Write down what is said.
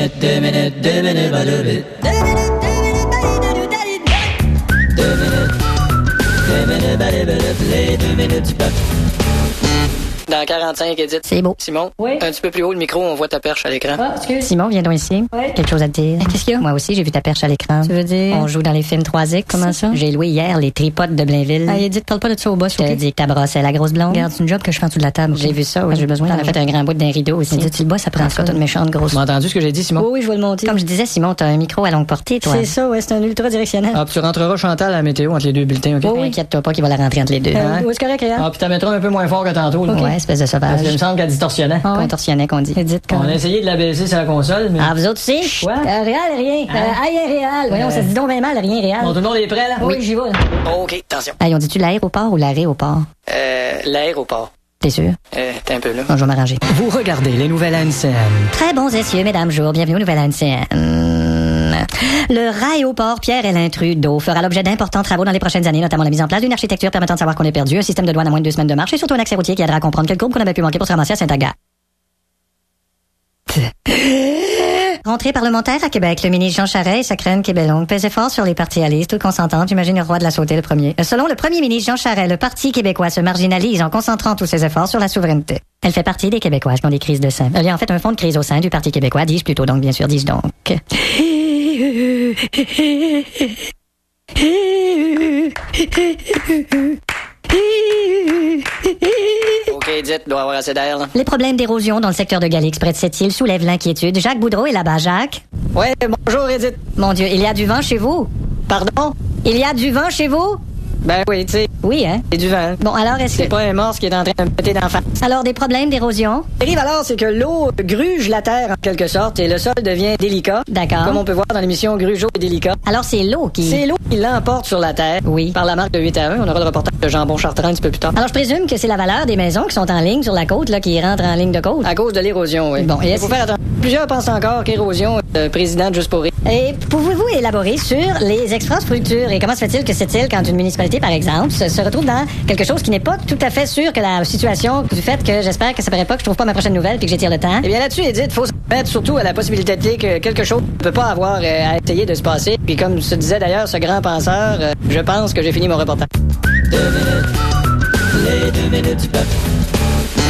Dans 45, Edith. C'est beau. Simon? Oui? Un petit peu plus haut le micro, on voit ta perche à l'écran. Ah, excuse. Simon, viens donc ici. Oui? Quelque chose à te dire. Qu'est-ce qu'il y a? Moi aussi, j'ai vu ta perche à l'écran. Tu veux dire? On joue dans les films 3X. Comment ça? J'ai loué hier les tripodes de Blainville. Ah, Edith, parle pas de ça au boss, ok? Je t'ai dit que ta brosse est la grosse blonde. Regarde, c'est une job que je fais en dessous de la table. J'ai vu ça, oui. J'ai besoin. T'en as fait un grand bout d'un rideau aussi. Edith, tu le boss, ça prend ça. T'as une méchante grosse. T'as entendu ce que j'ai dit, Simon? Oui, je vais le monter. Comme je disais, Simon, t'as un micro à longue portée, toi. C'est ça, ouais, c'est un ultra directionnel. Ah, puis tu rentreras Chantal à la météo entre les deux bulletins, ok? Oui, inquiète-toi pas qu'il va la rentrer entre les deux. Oui, c'est correct, regarde. Ah, puis t'as mettras un peu moins fort que tantôt, là. Ouais, espèce de sauvage. Parce que il me semble qu'elle distorsionnait. Ah, ouais. Contorsionnait, qu'on dit. Edith, on a essayé de la baisser sur la console, mais... Ah, vous autres aussi? Quoi? Réal, rien. Réal. Voyons, ça se dit donc bien mal, rien, réal. Bon, tout le monde est prêt, là? Oui, j'y vais. OK, attention. Hey, on dit-tu l'aéroport ou l'aéroport? L'aéroport. T'es sûr? T'es un peu là. Bon, je vais m'arranger. Vous regardez les nouvelles ANCM. Très bons essieux, mesdames, jours. Bienvenue aux nouvelles ANCM. Le raéoport Pierre-Alain Trudeau fera l'objet d'importants travaux dans les prochaines années, notamment la mise en place d'une architecture permettant de savoir qu'on est perdu, un système de douane à moins de 2 semaines de marche et surtout un accès routier qui aidera à comprendre quelle courbe qu'on avait pu manquer pour se ramasser à Saint-Agathe. Rentrée parlementaire à Québec, le ministre Jean Charest et sa crème québélongue pesait fort sur les partis-alistes, tout consentants. J'imagine le roi de la sauter le premier. Selon le premier ministre Jean Charest, le Parti québécois se marginalise en concentrant tous ses efforts sur la souveraineté. Elle fait partie des Québécois qui ont des crises de sein. Il y a en fait un fond de crise au sein du Parti québécois, dis-je plutôt, donc bien sûr, dis-je donc. OK, Edith, doit avoir assez d'air, là. Les problèmes d'érosion dans le secteur de Galix près de cette île soulèvent l'inquiétude. Jacques Boudreau est là-bas, Jacques. Ouais, bonjour, Edith. Mon Dieu, il y a du vent chez vous? Pardon? Il y a du vent chez vous? Ben oui, tu sais. Oui, hein? C'est du vent. Bon, alors est-ce que... C'est pas un morse qui est en train de me péter d'en face. Alors, des problèmes d'érosion? Ce qui arrive alors, c'est que l'eau gruge la terre, en quelque sorte, et le sol devient délicat. D'accord. Comme on peut voir dans l'émission Grugeot et délicat. Alors, c'est l'eau qui... C'est l'eau qui l'emporte sur la terre. Oui. Par la marque de 8-1. On aura le reportage de Jambon Chartrand un petit peu plus tard. Alors, je présume que c'est la valeur des maisons qui sont en ligne sur la côte, là, qui rentrent en ligne de côte. À cause de l'érosion, oui. Bon, et il faut faire attention. Plusieurs pensent encore qu'érosion est présidente juste pour rire. Et pouvez-vous élaborer sur les infrastructures et comment se fait-il que cette île, quand une municipalité, par exemple, se retrouve dans quelque chose qui n'est pas tout à fait sûr que la situation du fait que j'espère que ça paraît pas que je trouve pas ma prochaine nouvelle puis que j'étire le temps. Eh bien là-dessus, Edith, faut se mettre surtout à la possibilité que quelque chose ne peut pas avoir à essayer de se passer. Puis comme se disait d'ailleurs ce grand penseur, je pense que j'ai fini mon reportage. 2 minutes, les 2 minutes du peuple.